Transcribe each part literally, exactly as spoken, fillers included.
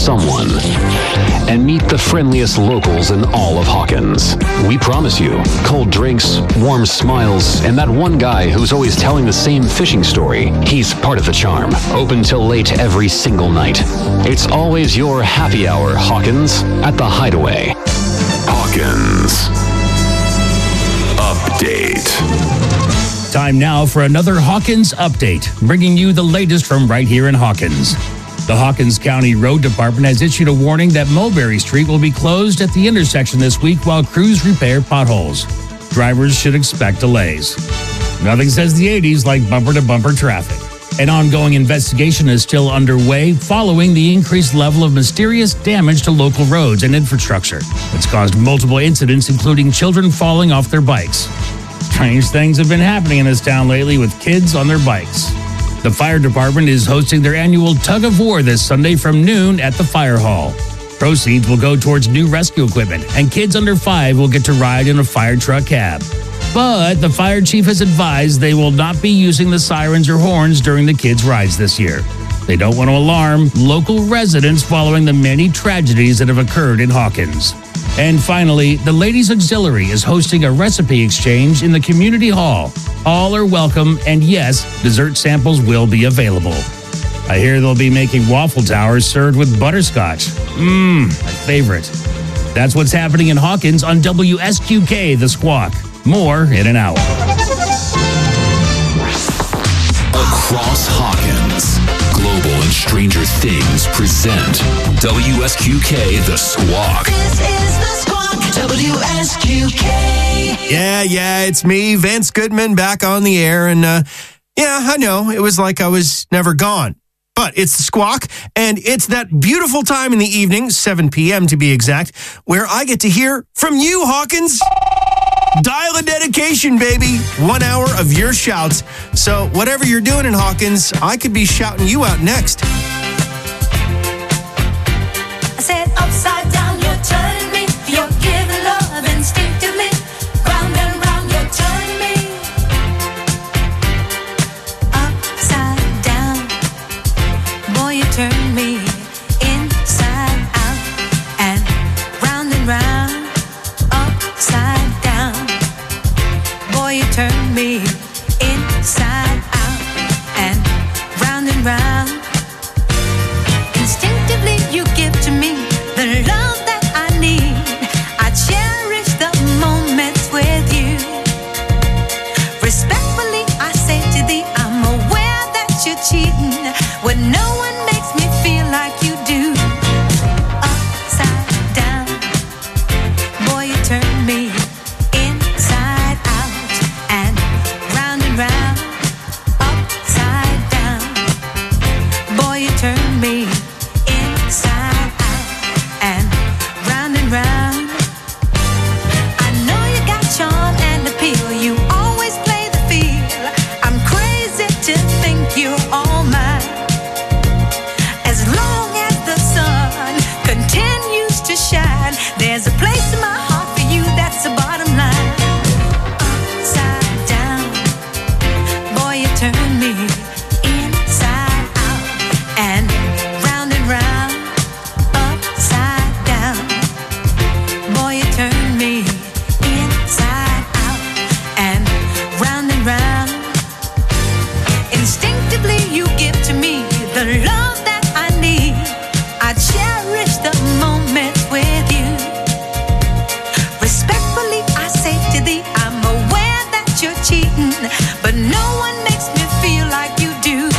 someone. And meet the friendliest locals in all of Hawkins. We promise you, cold drinks, warm smiles, and that one guy who's always telling the same fishing story. He's part of the charm. Open till late every single night. It's always your happy hour, Hawkins, at the Hideaway. Hawkins Update. Time now for another Hawkins Update, bringing you the latest from right here in Hawkins. The Hawkins County Road Department has issued a warning that Mulberry Street will be closed at the intersection this week while crews repair potholes. Drivers should expect delays. Nothing says the eighties like bumper-to-bumper traffic. An ongoing investigation is still underway following the increased level of mysterious damage to local roads and infrastructure. It's caused multiple incidents, including children falling off their bikes. Strange things have been happening in this town lately with kids on their bikes. The fire department is hosting their annual Tug of War this Sunday from noon at the fire hall. Proceeds will go towards new rescue equipment, and kids under five will get to ride in a fire truck cab. But the fire chief has advised they will not be using the sirens or horns during the kids' rides this year. They don't want to alarm local residents following the many tragedies that have occurred in Hawkins. And finally, the Ladies Auxiliary is hosting a recipe exchange in the community hall. All are welcome, and yes, dessert samples will be available. I hear they'll be making waffle towers served with butterscotch. Mmm, my favorite. That's what's happening in Hawkins on W S Q K, The Squawk. More in an hour. Across Hawkins, Global and Stranger Things present W S Q K, The Squawk. This is The Squawk, W S Q K. Yeah, yeah, it's me, Vince Goodman, back on the air. And uh, yeah, I know, it was like I was never gone. But it's The Squawk, and it's that beautiful time in the evening, seven p.m. to be exact, where I get to hear from you, Hawkins. Dial a dedication, baby. One hour of your shouts. So whatever you're doing in Hawkins, I could be shouting you out next. I said upside down, you're turning me. You're giving love instinctively. Round and round, you're turning me. Upside down, boy, you turn me inside out. And round and round, upside down, boy, you turn me inside out. And round and round, instinctively you give to me the love that I need. I cherish the moments with you. Respectfully I say to thee, I'm aware that you're cheating when no one makes me feel like you do. Upside down, boy, you turn me inside out. And round and round, upside down, boy, you turn me inside out. And round and round, I know you got charm and appeal. You always play the field. I'm crazy to think you're all mine. As long as the sun continues to shine, there's a place in my heart for you, that's the bottom line. Upside down, boy, you turn me inside out. And round and round, upside down, boy, you turn me inside out. And round and round, instinctively you give to me the love that I need. I cherish the moments with you. Respectfully I say to thee, I'm aware that you're cheating, but no one makes me feel like you do.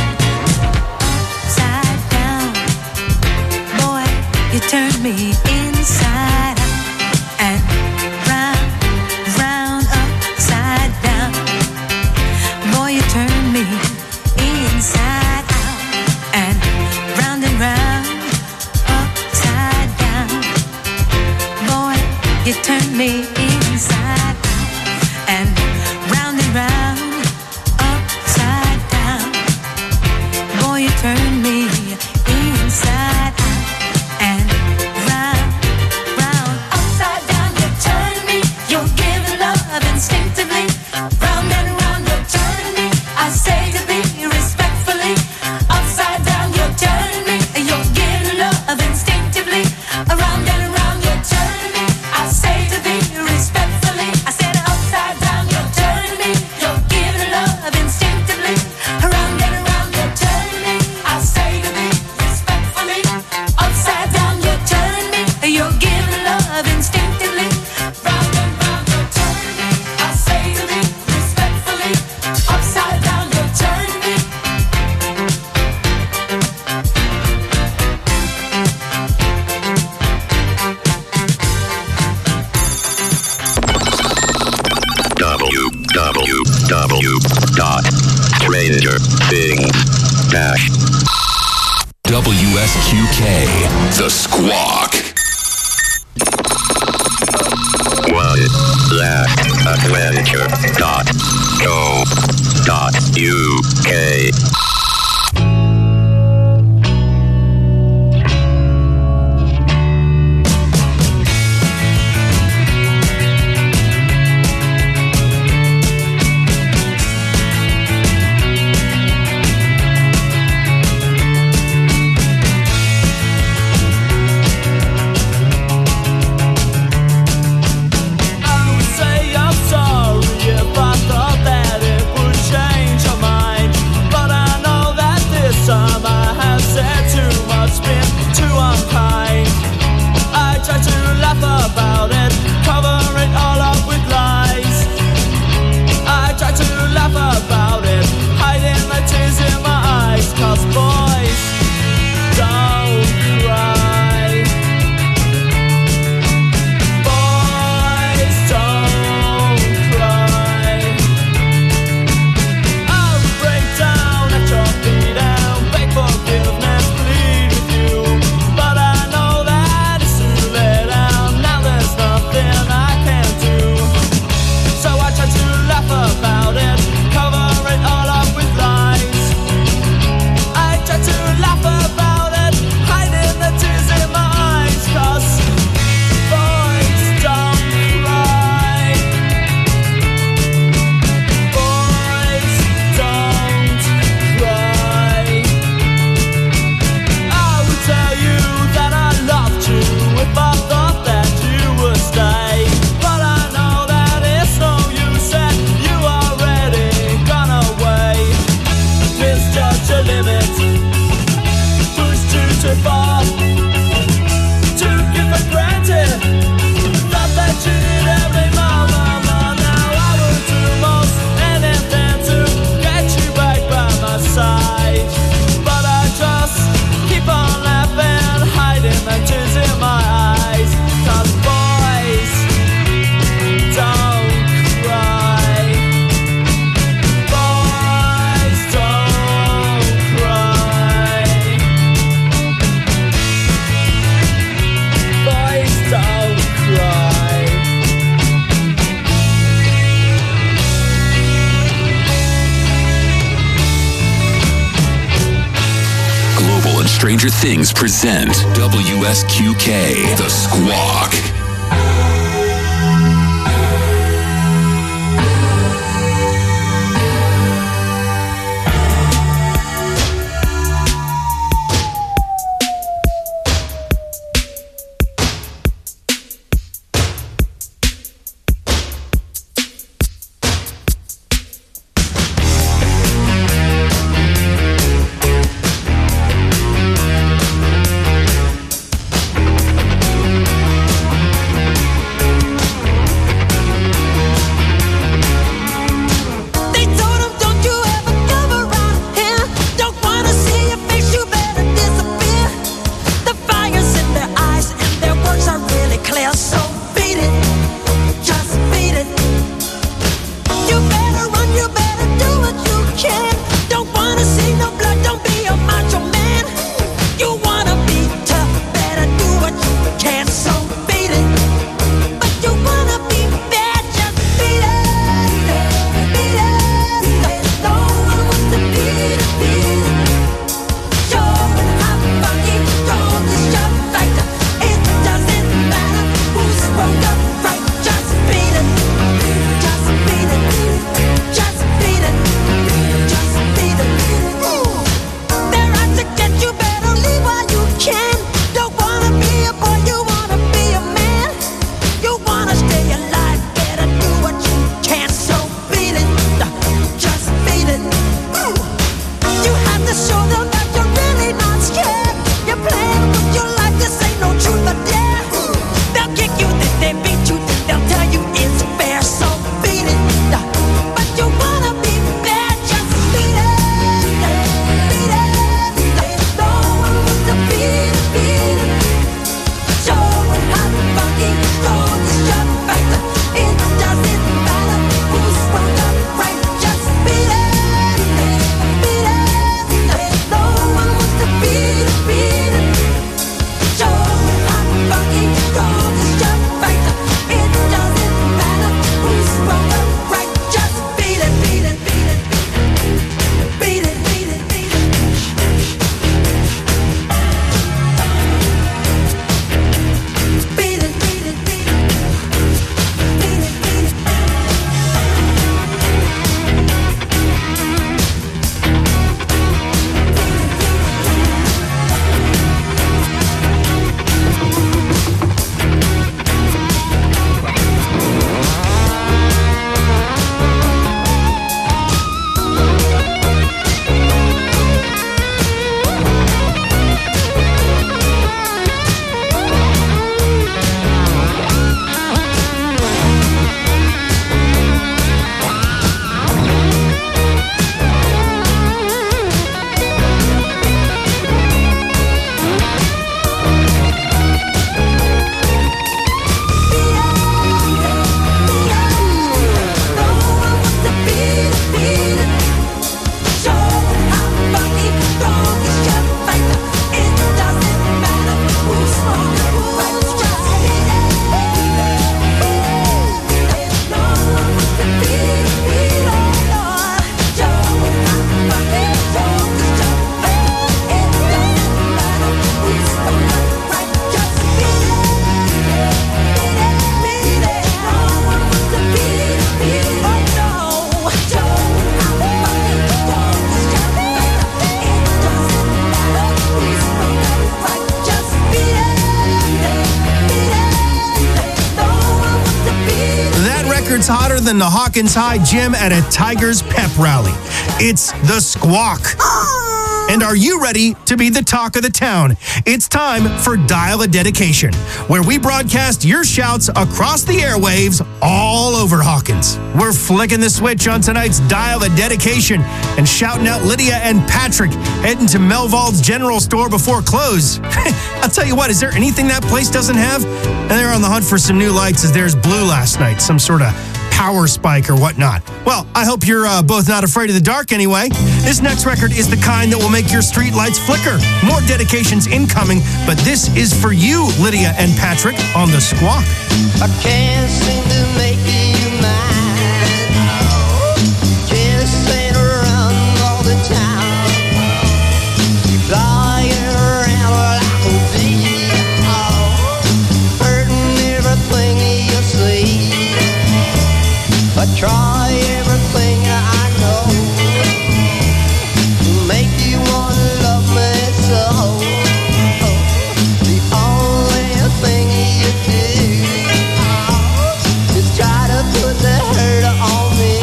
Upside down, boy, you turn me inside out. And round, round, upside down, boy, you turn me inside out. And round and round, upside down, boy, you turn me inside out. And round and round, upside down, boy, you turn me inside out. And round, round, upside down, you turn me. You're giving love instinctively. Round and round, you're turning me. I say to thee respectfully, upside down, you're turning me. You're giving love instinctively. trash. W S Q K, The Squawk. One last adventure dot co dot U K. Stranger Things present W S Q K, The Squawk. Hotter than the Hawkins High Gym at a Tigers pep rally. It's the Squawk. And are you ready to be the talk of the town? It's time for Dial a Dedication, where we broadcast your shouts across the airwaves all over Hawkins. We're flicking the switch on tonight's Dial a Dedication and shouting out Lydia and Patrick heading to Melvald's General Store before close. I'll tell you what, is there anything that place doesn't have? And they're on the hunt for some new lights as theirs blew last night, some sort of power spike or whatnot. Well, I hope you're uh, both not afraid of the dark anyway. This next record is the kind that will make your street lights flicker. More dedications incoming, but this is for you, Lydia and Patrick, on the Squawk. I can't seem to make you mine. Chasing around all the time, flying around like a bee, hurting everything you see. I try everything I know to make you want to love me so. The only thing you do is try to put the hurt on me.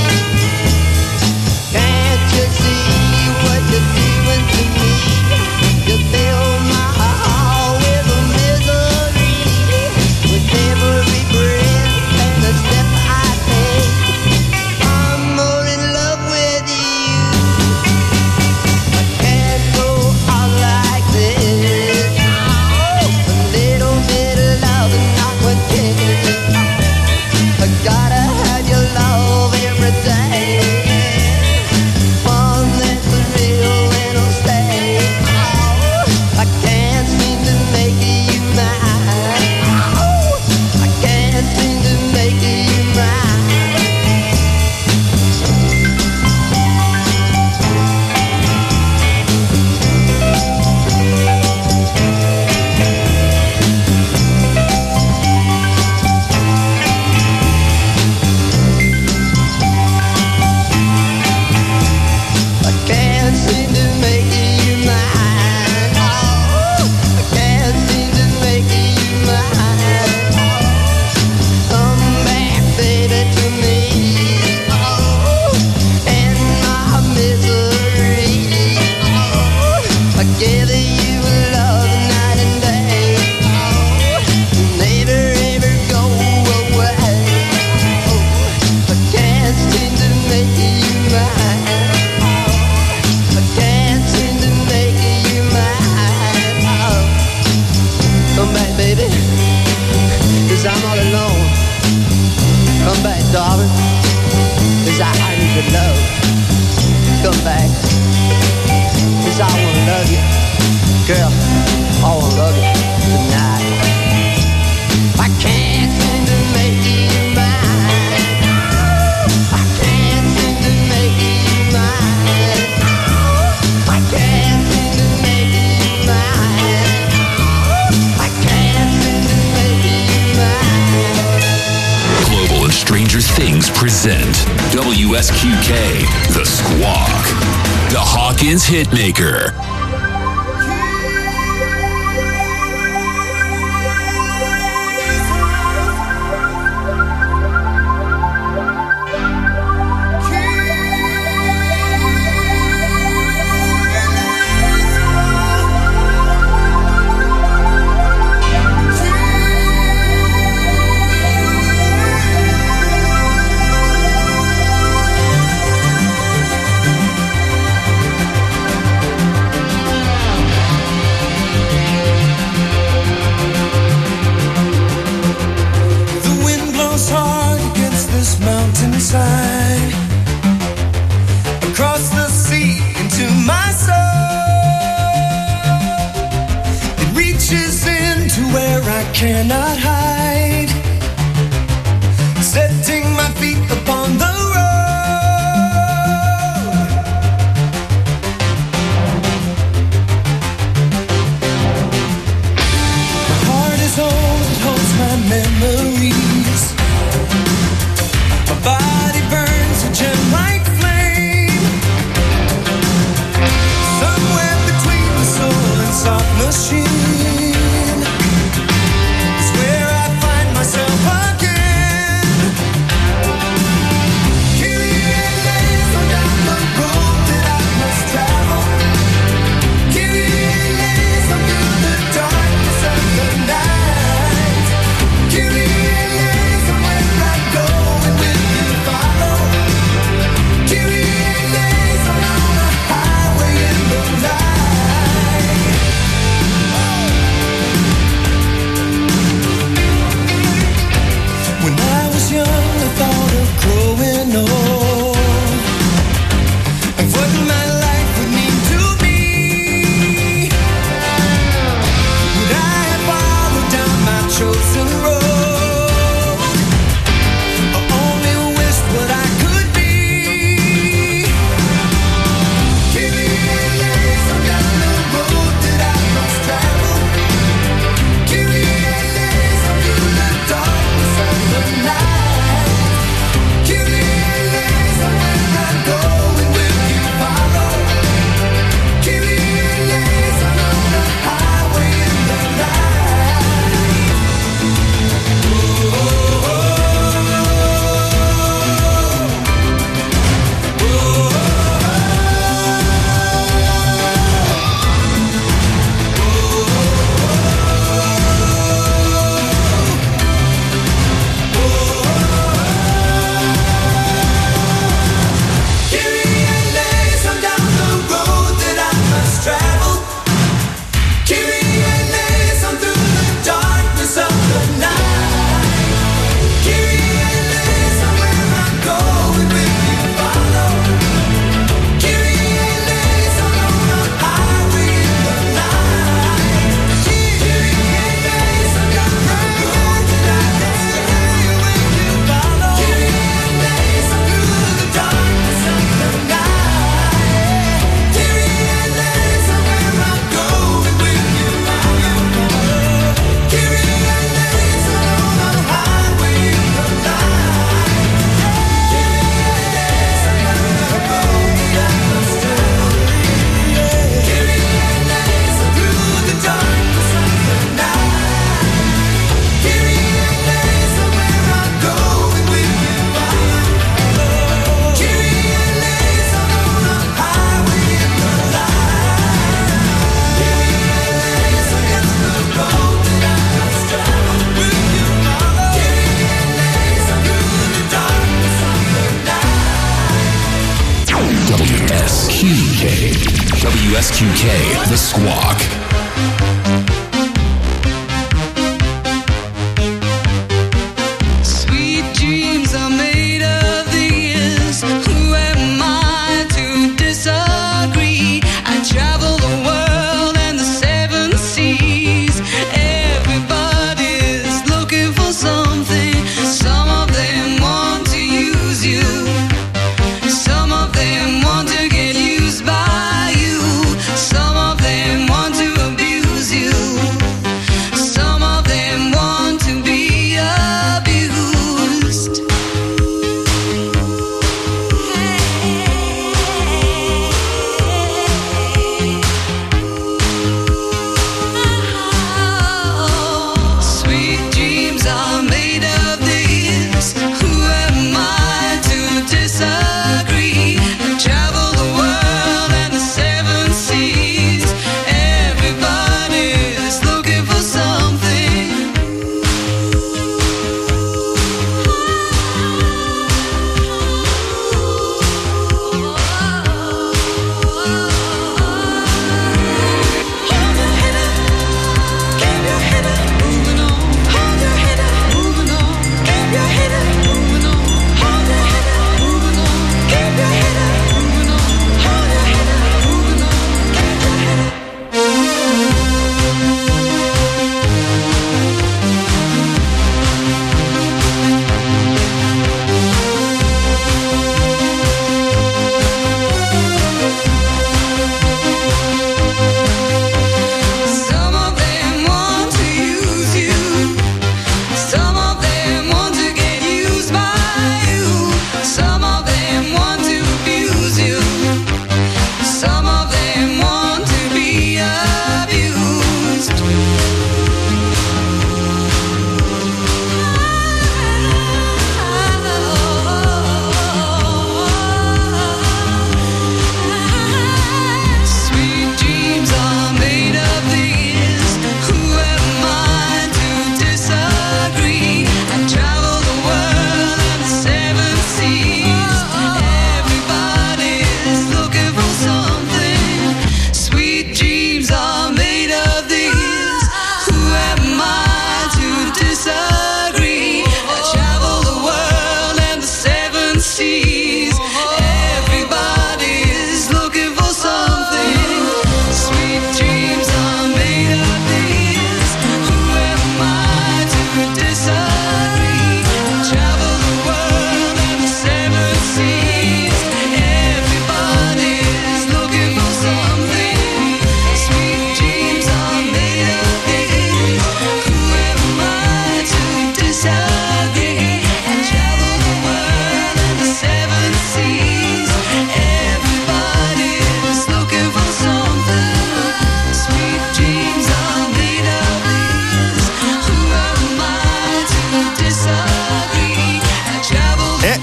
Can't you see what you're doing to me? You fill my heart with a misery, with every breath and a step I take. I'm more in love with you. I can't go on like this. A little bit of love and not one kiss. I gotta have your love every day. One that's real and will stay. I can't seem to make you mine. I can't seem to make you mine. I can't seem to make you mine. I can't seem to make you mine. Come back, baby, to me. And my misery. I give you love night and day. Never ever go away. I can't seem to make you mine. I can't seem to make you mine. Come back, baby, 'cause I'm all alone. Come back, darling, 'cause I need your love. Come back, 'cause I wanna love you. Girl, I wanna love you tonight. Things present W S Q K, The Squawk, the Hawkins Hitmaker. Across the sea into my soul, it reaches into where I cannot hide, setting my feet upon the road. My heart is old, it holds my memories. My body burns a gem like flame. Somewhere between the soul and soft machine is where I find myself again. Kyrie eleison down the road that I must travel. Kyrie eleison through the darkness of the night. Kyrie eleison where I go and will you follow? Kyrie eleison on the highway in the night. When I was young, I thought of growing old and what my life would mean to me. Would I have followed down my chosen road, or only wished what I could be? Kyrie eleison down the road that I must travel. Kyrie eleison through the darkness of the night. Kyrie eleison where I go and will you follow? Kyrie eleison on the highway in the night. Kyrie eleison down the road that I must travel. Kyrie eleison through the darkness of the night. Kyrie eleison where I go and will you follow? Kyrie eleison on the highway in the night. Kyrie eleison down the road that I must travel. Will you follow? Kyrie eleison through the darkness of the night. Kyrie eleison where I go and will you follow? Kyrie eleison on the highway in the night. Kyrie eleison down the road that I must travel. Kyrie eleison through the darkness of the night. Kyrie eleison where I go and will you follow? Kyrie eleison on the highway in the night. Kyrie eleison against the road that I must travel. Will you follow? Kyrie eleison through the darkness of the night. W S Q K. W S Q K, The Squawk. Sweet dreams are made of these. Who am I to disagree? I travel the world and the seven seas. Everybody's looking for something. Some of them want to use you. Some of them want to get used by you. Some of them want to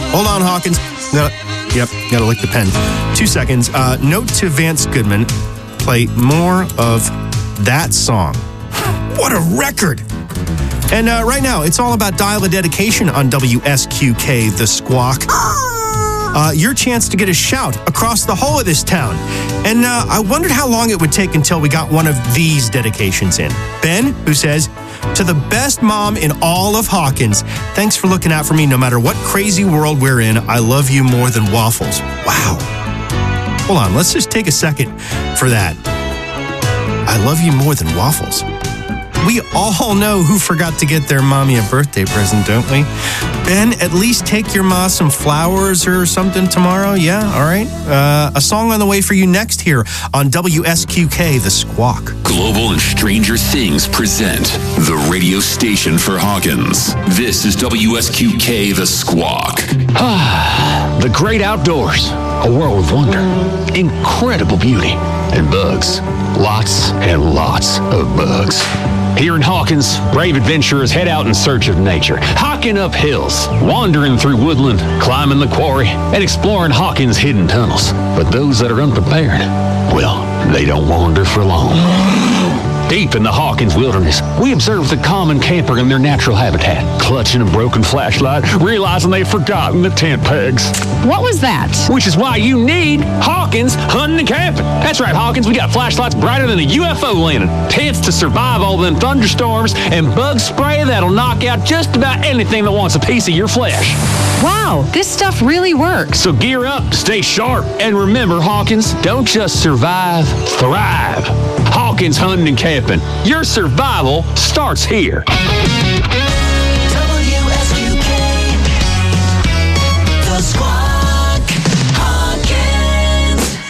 Hold on, Hawkins. Gotta, yep, gotta lick the pen. Two seconds. Uh, note to Vance Goodman, play more of that song. What a record! And uh, right now, it's all about Dial a Dedication on W S Q K, The Squawk. Uh, your chance to get a shout across the whole of this town. And uh, I wondered how long it would take until we got one of these dedications in. Ben, who says, to the best mom in all of Hawkins, thanks for looking out for me no matter what crazy world we're in. I love you more than waffles. Wow. Hold on, let's just take a second for that. I love you more than waffles. We all know who forgot to get their mommy a birthday present, don't we? Ben, at least take your ma some flowers or something tomorrow. Yeah, all right. Uh, a song on the way for you next here on W S Q K, The Squawk. Global and Stranger Things present the radio station for Hawkins. This is W S Q K, The Squawk. The great outdoors, a world of wonder, incredible beauty, and bugs. Lots and lots of bugs. Here in Hawkins, brave adventurers head out in search of nature, hiking up hills, wandering through woodland, climbing the quarry, and exploring Hawkins' hidden tunnels. But those that are unprepared, well, they don't wander for long. Deep in the Hawkins wilderness, we observe the common camper in their natural habitat, clutching a broken flashlight, realizing they've forgotten the tent pegs. What was that? Which is why you need Hawkins Hunting and Camping. That's right, Hawkins, we got flashlights brighter than a U F O landing, tents to survive all them thunderstorms, and bug spray that'll knock out just about anything that wants a piece of your flesh. Wow, this stuff really works. So gear up, stay sharp, and remember, Hawkins, don't just survive, thrive. Hawkins Hunting and Camping. Your survival starts here. W S Q K, The Squawk, Hawkins.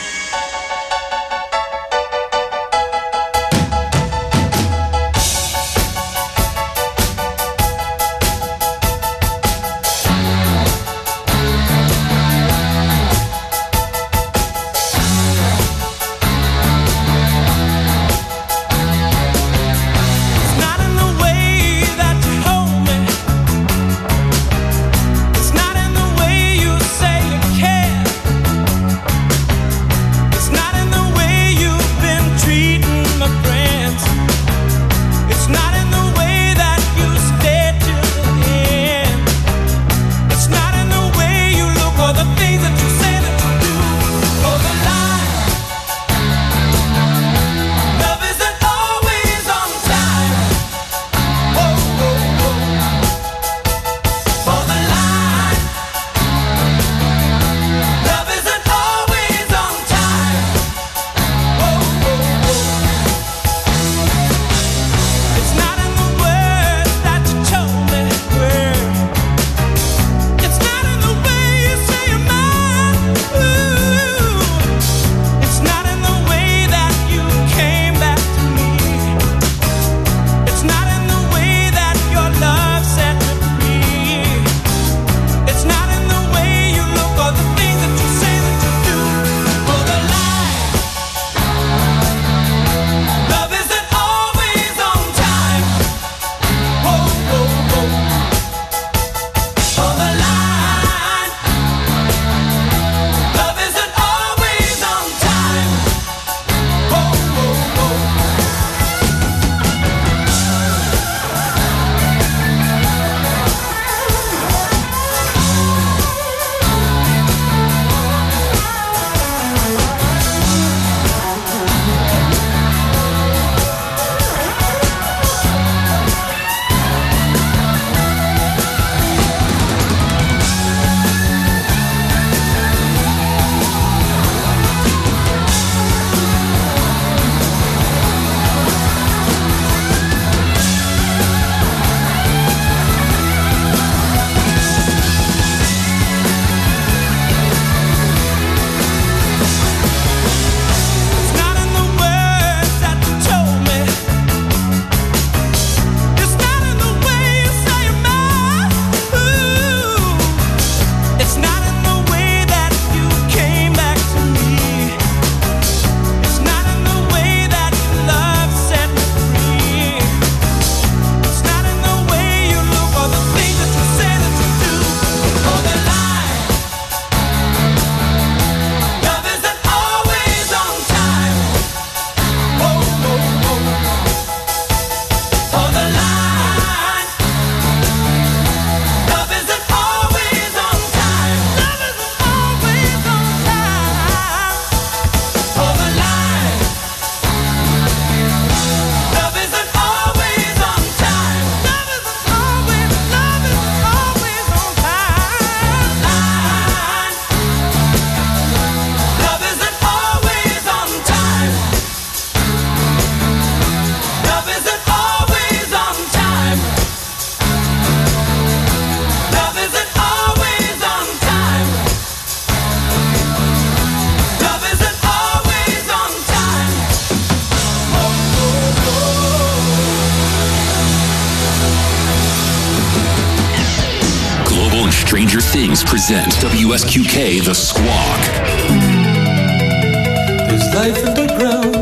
Not in the way that you Stranger Things present W S Q K The Squawk. There's life underground.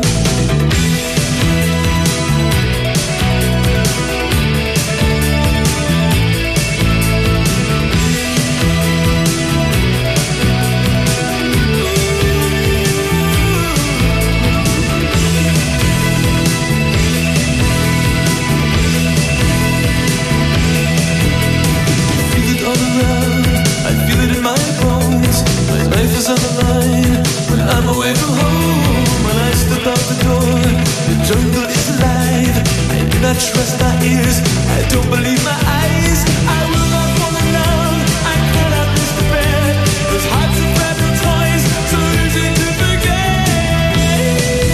On the line when I'm away from home. When I step out the door, the jungle is alive. I do not trust my ears, I don't believe my eyes. I will not fall in love, I cannot miss the bed. Those hearts of fragile toys, so easy to forget.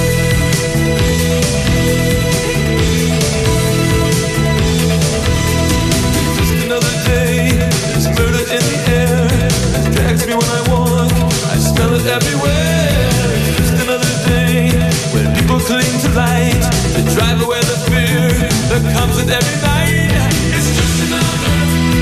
Just another day, there's murder in the air. It drags me when I walk, I smell it everywhere. Just another day when people cling to light to drive away the fear that comes with every night. It's just another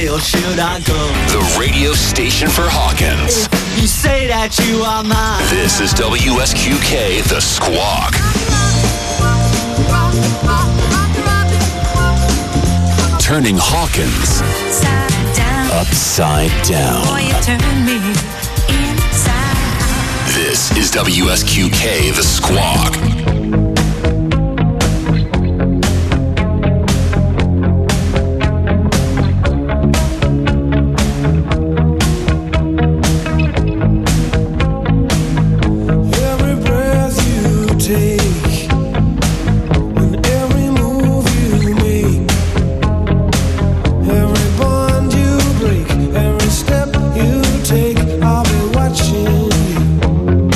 or should I go? The radio station for Hawkins. You say that you are mine. This is W S Q K, The Squawk. Turning Hawkins Upside down. upside down. Boy, you turn me inside out. This is W S Q K, The Squawk. Every breath you take and every move you make, every bond you break, every step you take, I'll be watching you.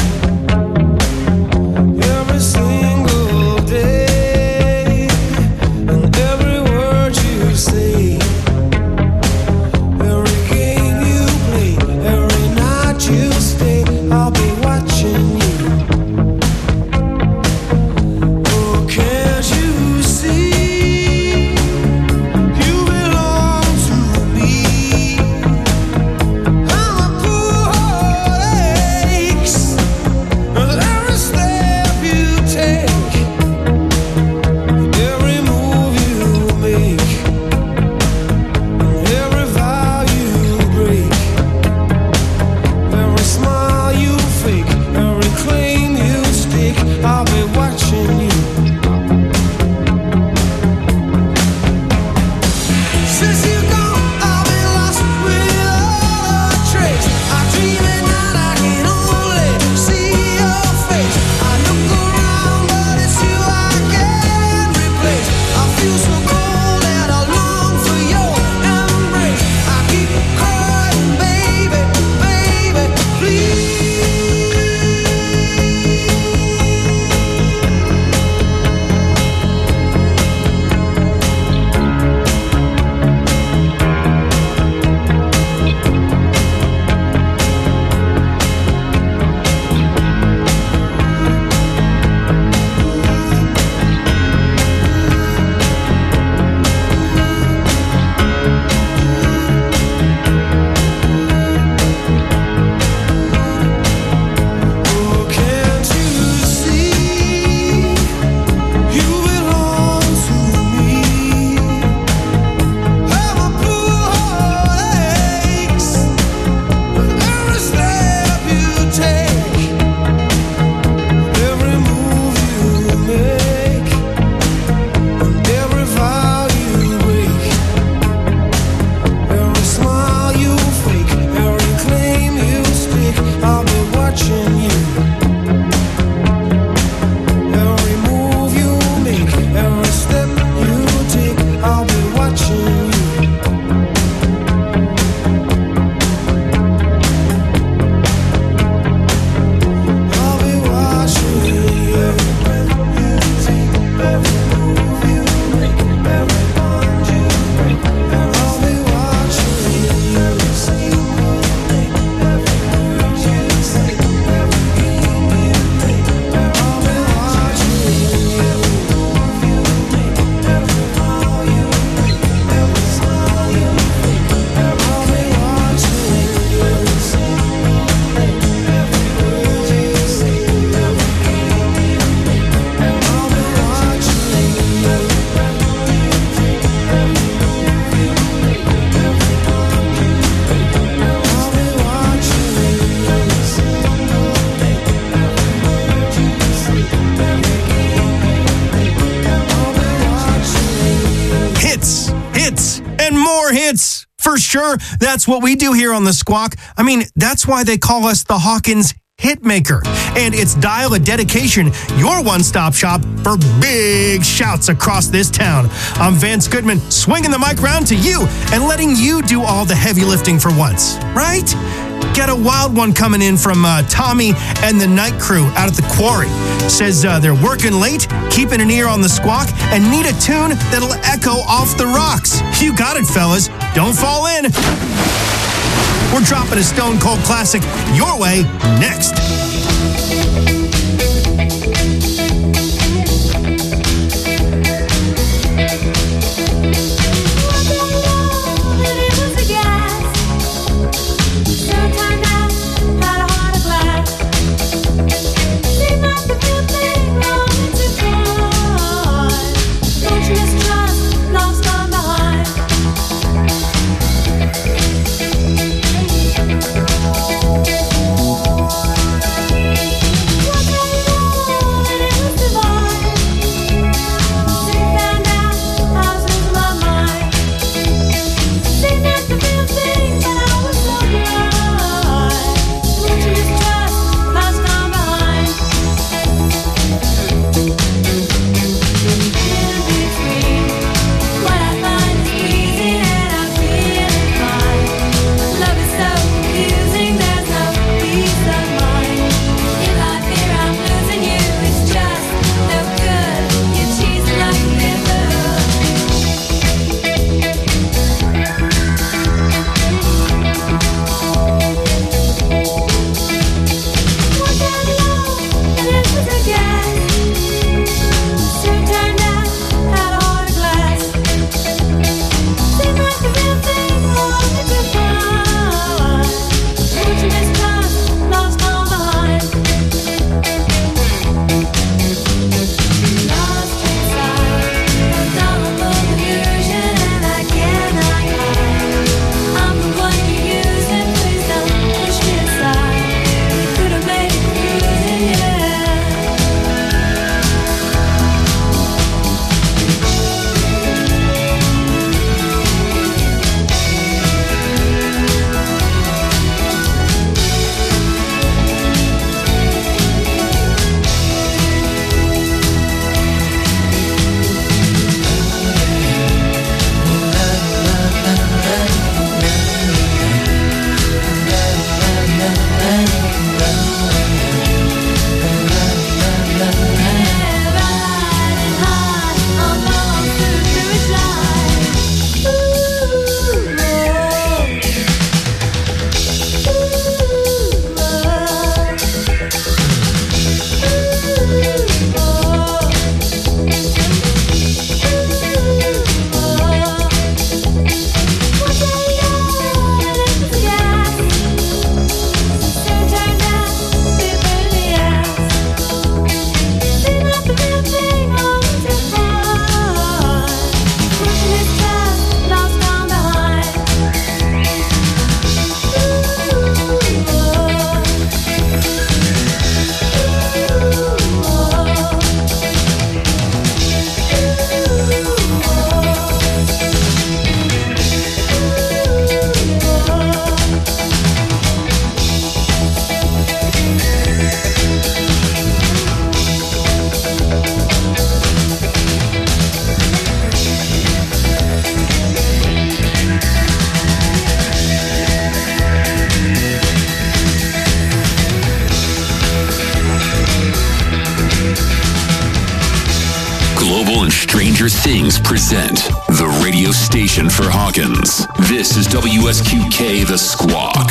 Every single day and every word you say, every game you play, every night you stay, I'll be watching you. Oh, can't you see you belong to me? I'm a poor heart aches with every step you take, every move you make, every vow you break, every smile you fake, every claim you stake, I'll be watching you. Since you gone, I've been lost without a trace. I dream at night, I can only see your face. I look around, but it's you I can't replace. I feel so cold and I long for your embrace. I keep crying, baby, baby, please. Oh, can't you see you belong to me? I'm a poor heart aches with every step you take, every move you make, and every vow you break, every smile you fake, every claim you stake, I'll be watching you. Every move you make, every step you take, I'll be watching you. I'll be watching you. Every breath you take, every move you make, every bond you break, I'll be watching you. Every single day, every word you say, every game you play, I'll be watching you. Every move you make, every vow you break, every smile you fake, I'll be watching you. Every single day, every word you say, every game you play, I'll be watching you. Every breath you take, every move you make, every bond you break, I'll be watching you. Every single day, every word you say, every game you play, I'll be watching you. Hits, hits, and more hits. For sure, that's what we do here on The Squawk. I mean, that's why they call us the Hawkins Hitmaker. And it's Dial a Dedication, your one-stop shop for big shouts across this town. I'm Vance Goodman, swinging the mic round to you and letting you do all the heavy lifting for once, right? Get a wild one coming in from uh, Tommy and the night crew out at the quarry. Says uh, they're working late, keeping an ear on The Squawk, and need a tune that'll echo off the rocks. You got it, fellas. Don't fall in. We're dropping a Stone Cold classic your way next. What Stranger Things present the radio station for Hawkins. This is W S Q K The Squawk.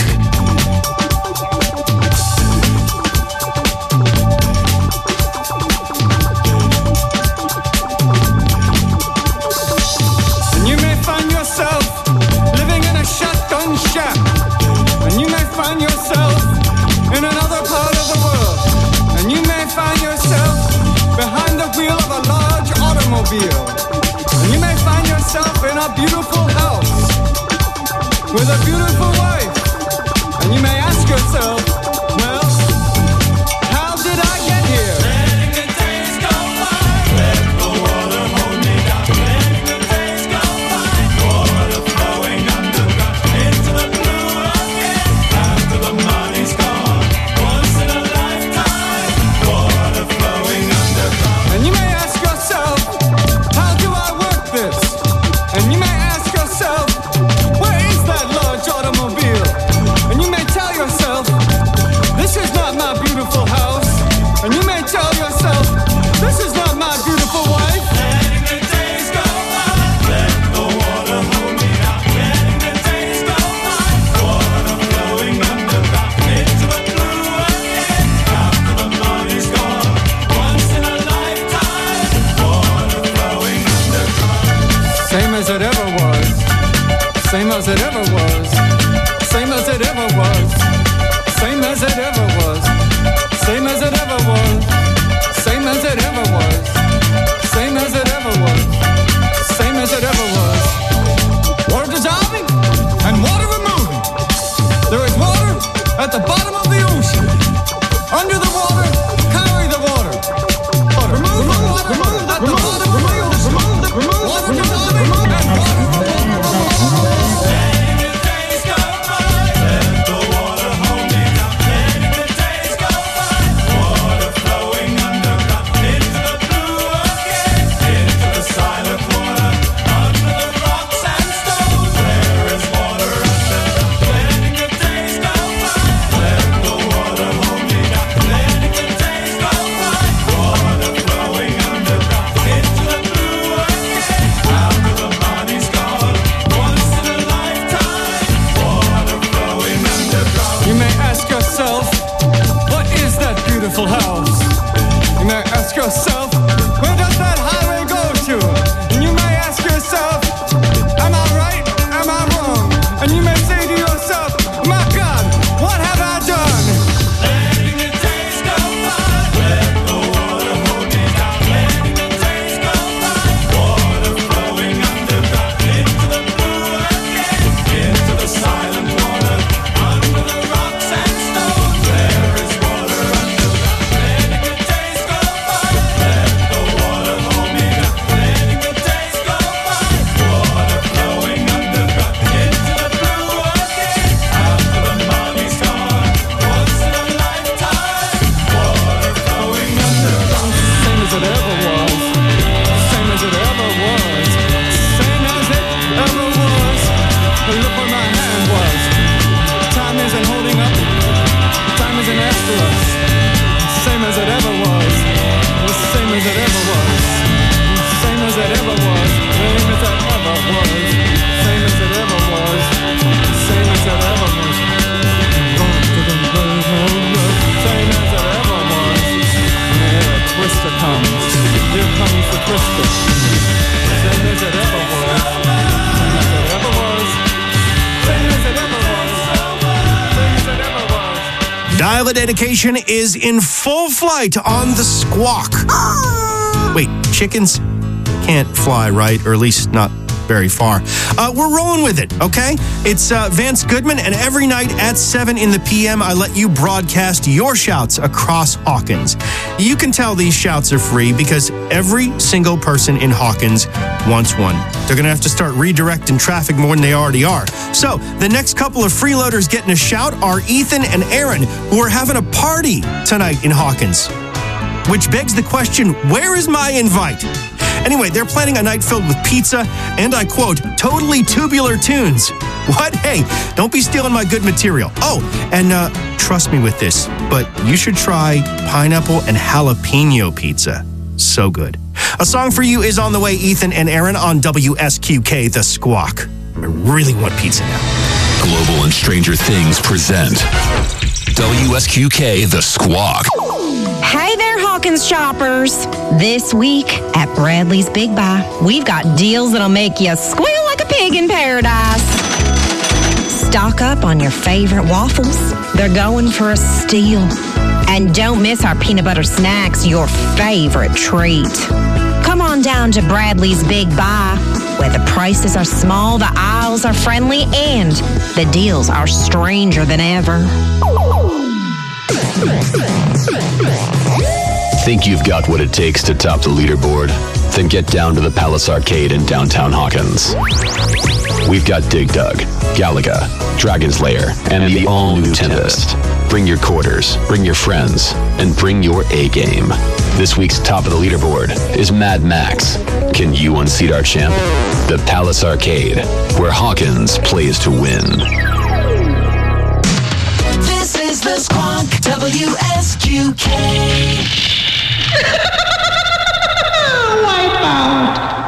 And you may find yourself living in a shotgun shack. And you may find yourself in another part of the world. And you may find yourself behind the wheel of a large automobile. And you may find yourself in a beautiful house with a beautiful wife. And you may ask yourself, well, how did I get here? Letting the days go by, let the water hold me down. Letting the days go by, water flowing underground into the blue again. After the money's gone, once in a lifetime, water flowing underground. And you may ask yourself, how do I work this? And you may ask yourself, where is that large automobile? And you may tell yourself, this is not my beautiful house. And you may tell yourself, this is not my beautiful wife. Letting the days go by, let the water hold me down. Letting the days go by, water flowing underground into the blue again. After the money's gone, once in a lifetime, water flowing underground. Same as it ever was. Same as it ever was. Same as it ever was. Same as it ever was. Same as it ever was. Same as it ever was. Same as it ever was. Same as it ever was. Water dissolving and water removing. There is water at the bottom of the ocean. Under the water, carry the water. Water. Remove the water at the bottom of the ocean. Water dissolving and water removing. Letting the days go by, let the water hold me down. Letting the days go by, water flowing underground into the blue again, into the silent water, under the rocks and stones. There is water underground. Letting the days go by, let the water hold me down. Letting the days go by, water flowing underground into the blue again. After the money's gone, once in a lifetime, water flowing underground. You may ask yourself, what is that beautiful house? You may ask yourself, where does that highway go to? And you may ask yourself, am I right? Am I wrong? And you may say to yourself, my God, what have I done? Letting the days go by, let the water hold me down. Letting the days go by, water flowing underground into the blue again, into the silent water, under the rocks and stones. There is water underground. Letting the days go by, let the water hold me down. Letting the days go by, water flowing underground into the blue again. After the money's gone, once in a lifetime, water flowing underground. Same as it ever was. Same as it ever was. Same as it ever was. Look where my hand was. Time isn't holding up. Time isn't after us. Same as it ever was. Same as it ever was. Same as it ever was. Same as it ever was. Same as it ever was. Same as it ever was. Same as it ever was. Yeah, Twister comes. Here comes the Twister. Same as it ever was. Same as it ever was. Same as it ever was. Same as it ever was. Dial a Dedication is in full flight on the Squawk. Wait, chickens can't fly, right? Or at least not very far. Uh, we're rolling with it, okay? It's uh, Vance Goodman, and every night at seven in the p m, I let you broadcast your shouts across Hawkins. You can tell these shouts are free because every single person in Hawkins wants one. They're going to have to start redirecting traffic more than they already are. So, the next couple of freeloaders getting a shout are Ethan and Aaron, who are having a party tonight in Hawkins. Which begs the question, where is my invite? Anyway, they're planning a night filled with pizza and, I quote, totally tubular tunes. What? Hey, don't be stealing my good material. Oh, and uh, trust me with this, but you should try pineapple and jalapeno pizza. So good. A song for you is on the way, Ethan and Aaron, on W S Q K, The Squawk. I really want pizza now. Global and Stranger Things present W S Q K The Squawk. Hey there, Hawkins shoppers. This week at Bradley's Big Buy, we've got deals that'll make you squeal like a pig in paradise. Stock up on your favorite waffles. They're going for a steal. And don't miss our peanut butter snacks, your favorite treat. Come on down to Bradley's Big Buy, where the prices are small, the aisles are friendly, and the deals are stranger than ever. Think you've got what it takes to top the leaderboard? Then get down to the Palace Arcade in downtown Hawkins. We've got Dig Dug, Galaga, Dragon's Lair, and the all-new Tempest. Bring your quarters, bring your friends, and bring your A-game. This week's top of the leaderboard is Mad Max. Can you unseat our champ? The Palace Arcade, where Hawkins plays to win. This is the Squawk, W S Q K. Wipeout.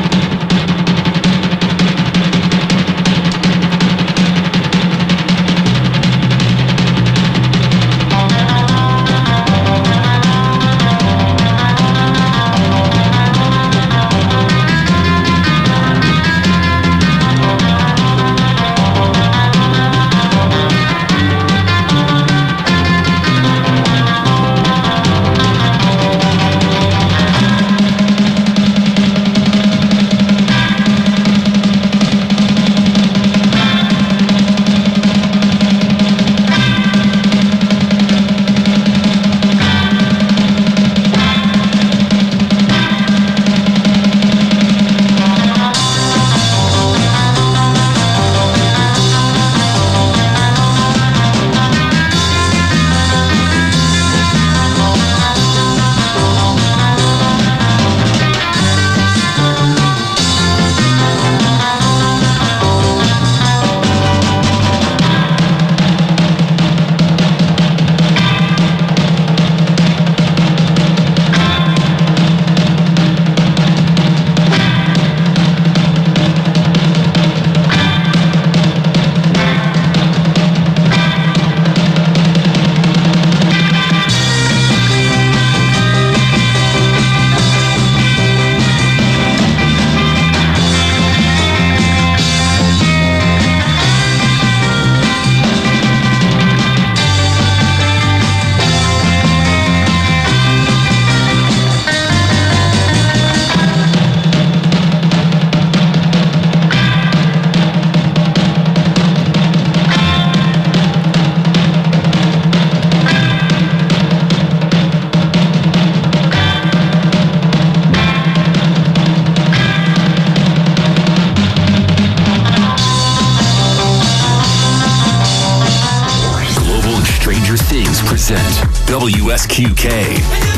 W S Q K.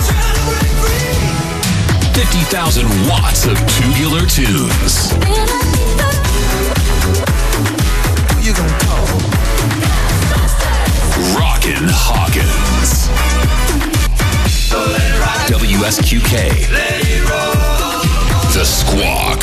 fifty thousand watts of tubular tunes. Who you gonna call? Rockin' Hawkins. W S Q K. The Squawk.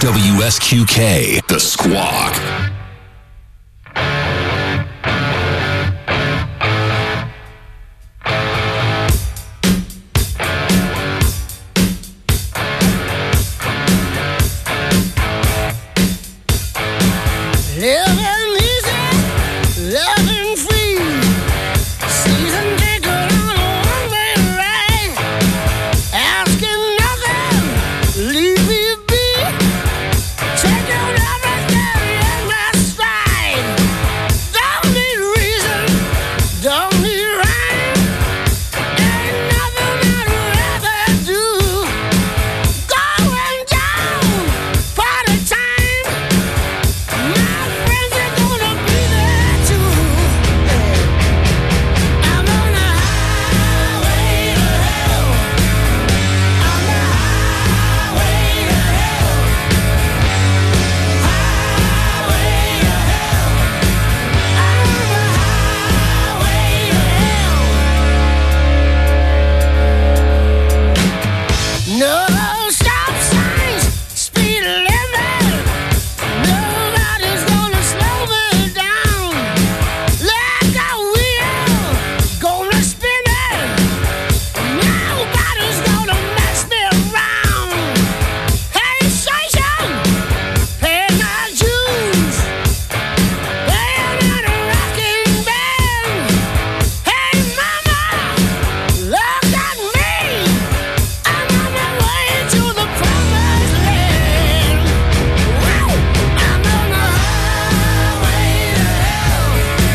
W S Q K, The Squawk. Living easy, loving free. Season ticket on a one-way ride. Asking nothing, leave me be. Taking everything in my stride. Don't need reason, don't need rhyme. Ain't nothing I'd rather do. Going down, party time. My friends are gonna be there too. I'm on the highway to hell. On the highway to hell. Highway to hell. I'm on the highway to hell. No stop signs, speed limit. Nobody's gonna slow me down. Like a wheel, gonna spin it. Nobody's gonna mess me around. Hey, station, pay my dues. Playing in a rocking band. Hey, mama, look at me. I'm on my way to the promised land. Wow, I'm on the highway to hell.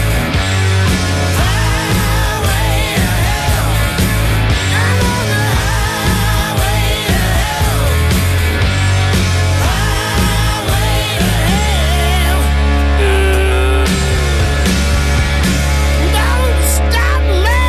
Highway to hell. I'm on the highway to hell. Highway to hell. Don't stop me.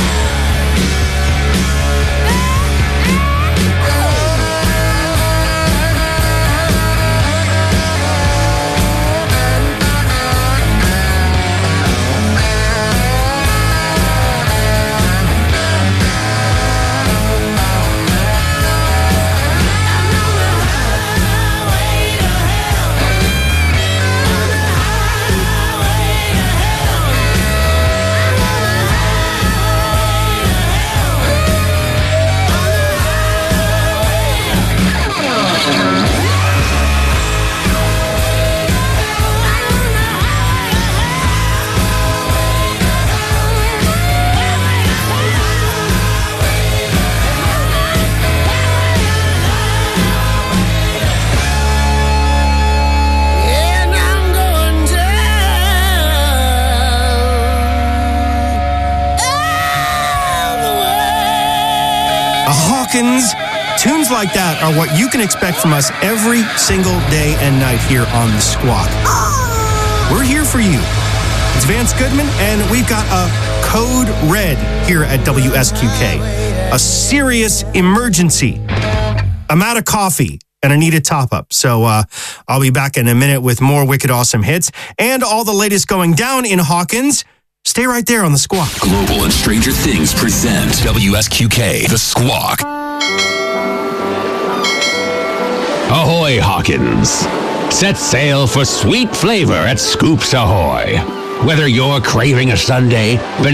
And I'm going down all the way. A Hawkins. Tunes like that are what you can expect from us every single day and night here on The Squawk. We're here for you. It's Vance Goodman, and we've got a code red here at W S Q K. A serious emergency. I'm out of coffee, and I need a top-up. So uh, I'll be back in a minute with more wicked awesome hits and all the latest going down in Hawkins. Stay right there on The Squawk. Global and Stranger Things present W S Q K, The Squawk. Ahoy, Hawkins. Set sail for sweet flavor at Scoops Ahoy. Whether you're craving a sundae,